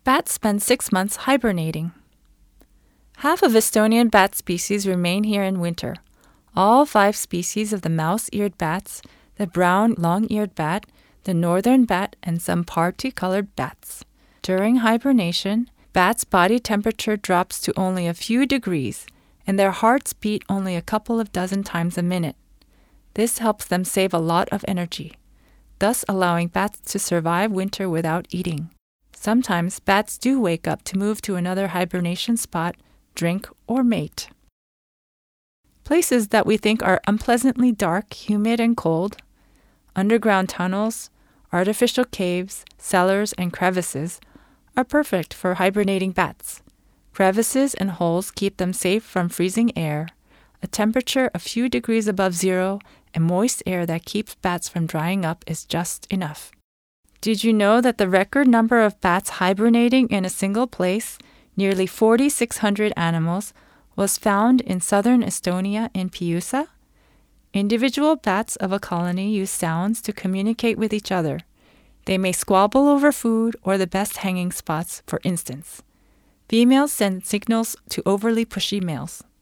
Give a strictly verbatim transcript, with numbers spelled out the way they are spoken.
Bats spend six months hibernating. Half of Estonian bat species remain here in winter. All five species of the mouse-eared bats, the brown long-eared bat, the northern bat, and some party-colored bats. During hibernation, bats' body temperature drops to only a few degrees, and their hearts beat only a couple of dozen times a minute. This helps them save a lot of energy, thus allowing bats to survive winter without eating. Sometimes bats do wake up to move to another hibernation spot, drink, or mate. Places that we think are unpleasantly dark, humid, and cold, underground tunnels, artificial caves, cellars, and crevices, are perfect for hibernating bats. Crevices and holes keep them safe from freezing air, a temperature a few degrees above zero, and moist air that keeps bats from drying up is just enough. Did you know that the record number of bats hibernating in a single place, nearly four thousand six hundred animals, was found in southern Estonia in Piusa? Individual bats of a colony use sounds to communicate with each other. They may squabble over food or the best hanging spots, for instance. Females send signals to overly pushy males.